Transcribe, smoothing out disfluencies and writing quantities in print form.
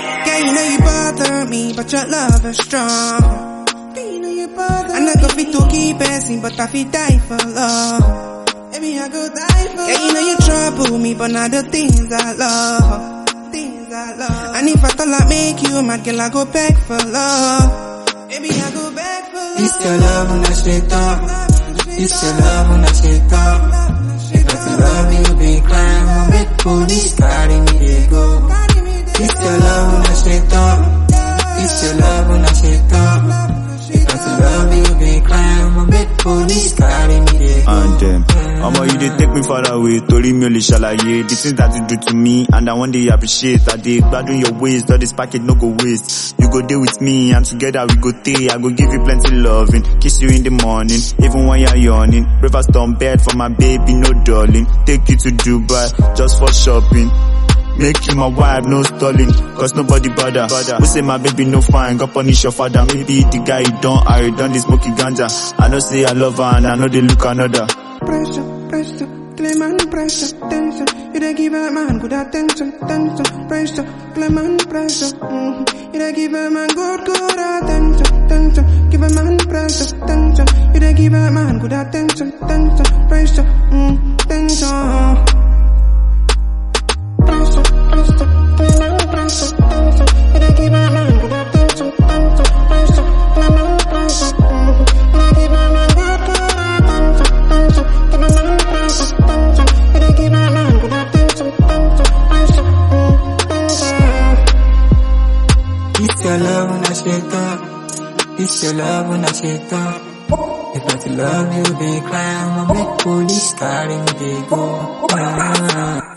Girl, you know you bother me, but your love is strong. Girl, you know you bother me. I'm not gonna fit to keep passing, but I feel die for love. Baby, I go die for love. Girl, you know you trouble me, but not the things I love. Things I love. And if I thought I make you mad, girl, I go back for love. Baby, I go back for love. It's your love when I straight up. It's your love when I straight up. If I to love you, be crying. My big police carry me, they go. It's your love when I straight up. It's your love when I straight up. If I to love you, be crying. My big police carry me, they go. And Omo, you dey take me far away, tori mi o le ṣàlàyé. The things that you do to me, and I one day appreciate. I dey gbadun your ways, all this package no go waste. You go dey with me, and together we go stay. I go give you plenty loving, kiss you in the morning, even when you're yawning. Breakfast on bed for my baby, no darling. Take you to Dubai, just for shopping. Make you my wife, no stalling, cause nobody bother. We say my baby no fine, go punish your father. Maybe the guy you don't, I done this smoky ganja. I know say I love her, and I know they look another. Pressure, pressure, claim and pressure, tension. You dey give a man good attention, tension. Pressure, claim and pressure. You dey give a man good attention, tension. Give a man pressure, tension. You dey give a man good attention, tension. Pressure, tension. Pressure, pressure, claim and pressure, tension. You dey give a man good attention, tension. Pressure, claim and pressure. You dey give a man good attention, tension. Give a man pressure, tension. You dey give a man good attention, tension. Pressure, tension. It's your love when I straight up. It's your love when I straight up. If I to love you, be crying. My big police carry me, they go.